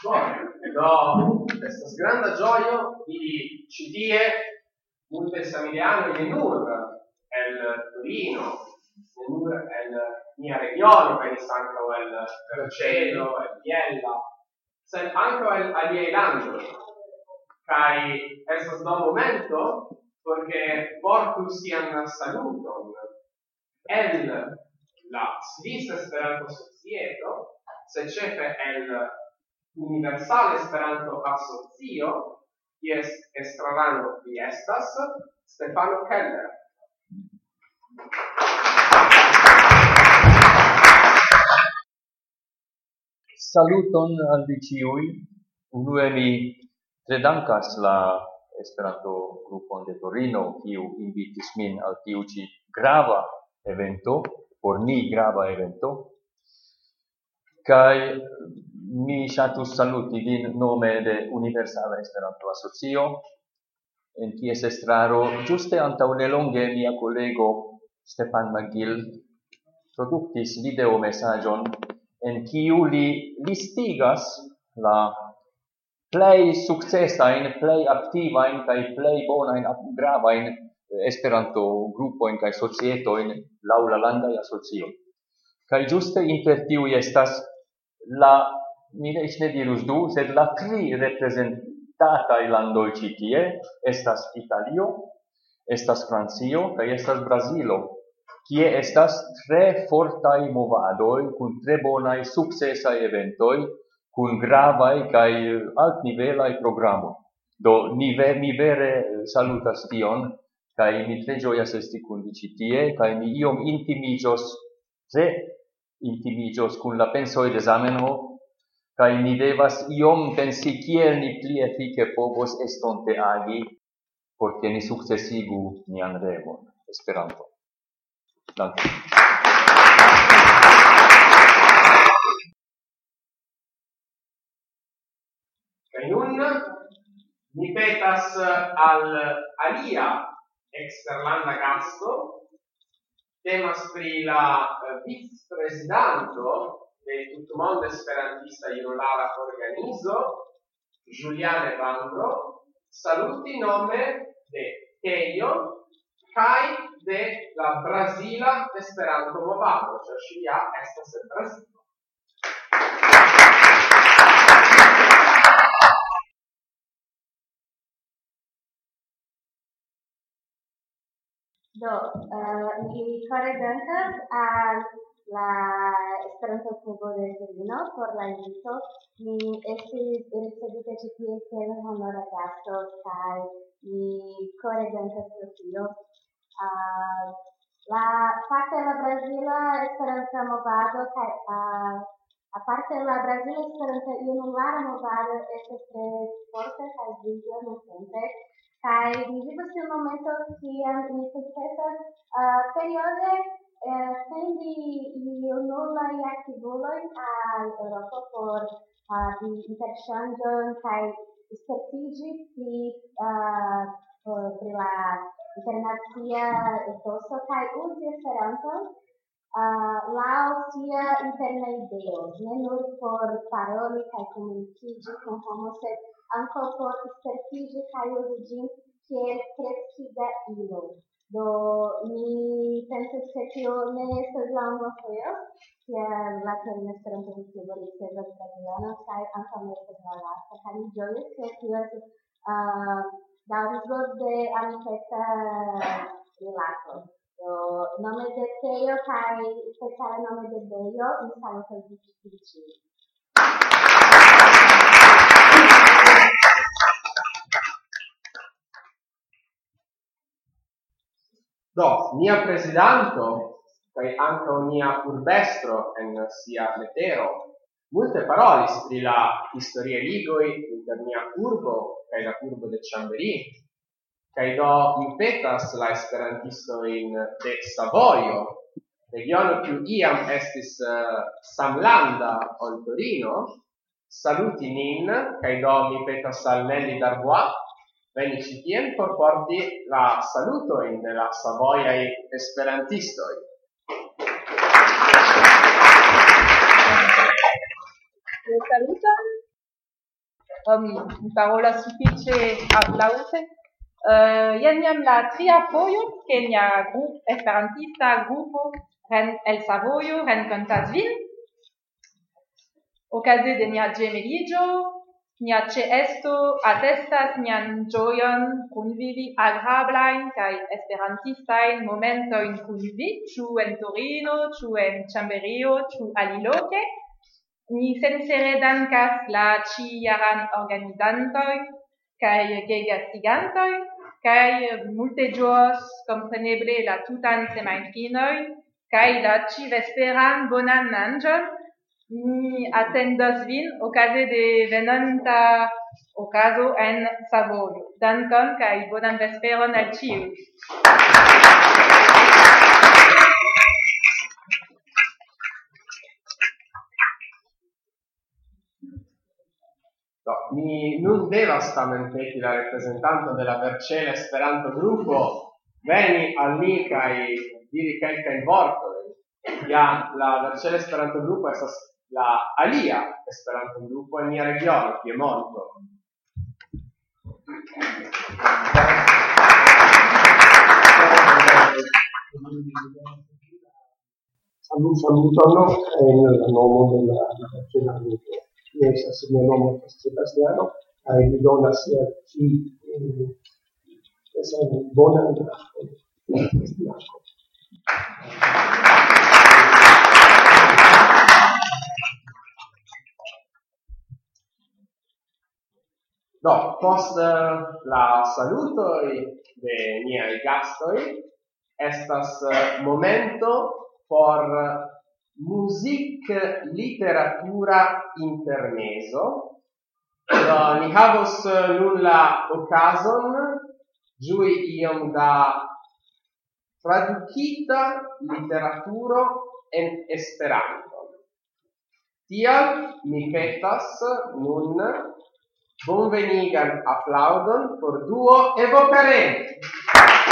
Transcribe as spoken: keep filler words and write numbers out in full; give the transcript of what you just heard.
do questa grande gioia di citare molte familiari di Nur, il Torino, Nur è la mia regione, per esempio il Vercello, il Biella, anche il Alielando, che è questo momento perché portus sian saluton, el la Sviss Esperanto Societo, se cefe el Universal Esperanto Asocio, kies estrarano vi estas Stefano Keller. Saluton al vi ĉiuj. Unue mi tre dankas la Esperanto grupon de Torino, kiu invitis min al tiu ĉi grava evento, por ni grava evento. Kaj mi ŝatus saluti vin nome de Universala Esperanto Asocio, en kies estraro ĝuste antaŭ nelonge mia kolego Stefan Magil produktis videomesaĝon en kiu li listigas la plej sukcesajn, plej aktivajn kaj plej bonajn gravajn Esperanto-grupojn kaj societojn laŭ la landaj asocioj. Kaj ĝuste inter tiuj estas la, mi eĉ ne dirus du, sed la tri reprezentataj landoj ĉi tie estas Italio, estas Francio kaj estas Brazilo, kie estas tre fortaj movadoj kun tre bonaj sukcesaj eventoj, kun gravaj kaj altnivelaj programoj. Do ni, ver, mi vere salutas tion, kaj mi tre ĝojas esti kun vi ĉi tie, kaj mi iom intimiĝos, tre intimiĝos kun la pensoj de Zamenhof, kaj ni devas iom pensi kiel ni pli efike povos estonte agi, por ke ni sukcesigu nian revon. Esperanto. Danke. Kaj nun mi petas al alia eksterlanda gasto, temas pri la vic-prezidanto de Tutmondo Esperantista Junulara Organizo, Juliane Vandro, saluti nome de Kejo kaj de la Brazila Esperanto Movado, ĉar ŝi ja estas en Brazilo. Do, uh, mi kore dankas al la Esperanto Klubo de Torino por la invito. Mi estis ricevita ĉi tie kiel honora gasto kaj mi kore dankas pro tio. Uh, la fakte la Brazila Esperanta Movado kaj uh, aparte la Brazila Esperanta Junulara Movado estas tre forta kaj vigla nuntempe. Kaj mi vivas en momento kiam mi sukcesas uh, periode uh, sendi junulaj aktivulojn al Eŭropo por havi uh, interŝanĝon kaj spertiĝi pri uh, pri la internacia etoso kaj uzi Esperanton uh, laŭ sia interna ideo, ne nur por paroli kaj komunikiĝi kun homo, sed ankaŭ por spertiĝi kaj uzi ĝin kiel kreskiga ilo. Do mi pensas ke tio ne estas la unua fojo, kiam la Torina Esperanto-Klubo ricevas brazilanon, kaj ankaŭ ne estas la lasta, kaj mi ĝojas, ke tio estas uh, daŭrigo de amikeca rilato. Do nome de Kejo kaj speciale nome de Bejo, mi salutas vi ĉiuj. Do, nia prezidanto kaj ankaŭ nia urbestro en sia letero multe parolis pri la historiaj ligoj inter nia urbo kaj la urbo de Chambéry. Kaj do mi petas la esperantistojn de Savojo, regiono kiu iam estis uh, samlanda ol Torino, saluti nin, kaj do mi petas al Nelly Darbois, veni ĉi tien por porti la salutojn de la savojaj esperantistoj. Saluton mi, mi parola sufiĉe aplaŭse. Uh, jen jam la tria fojo, ke nia grup, esperantista grupo ren, el Savojo renkontas vin. Okaze de nia ĝemeliĝo, nia ĉeesto atestas nian ĝojon kunvivi agrablajn kaj esperantistajn momentojn kun vi, ĉu en Torino, ĉu en Ĉamberio, ĉu aliloke. Ni sincere dankas la ĉijaran organizantojn kaj gegastigantoj, kaj multe ĝuos kompreneble la tutan semajnfinon kaj la ĉi-vesperan bonan manĝon. Mi atendas vin okaze de venonta okazo en Savojo. Dankon kaj bonan vesperon al ĉiuj. No, mi nun devas tamen peti la reprezentanto de la Vercela Esperanto Grupo veni al ni kaj diri kelkajn vortojn. Ja, la Vercela Esperanto Grupo estas la alia Esperanto Grupo en nia regiono, Piemonto. Salut, salutano nel nome della Vercela Grupo. Estas il mio nome è Sebastiano, e mi dona sia chi è un buon anno. Do, post la salutoi de niai gastoi, estas momento por music literatura intermeso. Do, ni havos nun la okazon ĝui iom da tradukita literaturo en Esperanto. Tial mi petas nun bonvenigan aplaŭdon por duo Evocarent.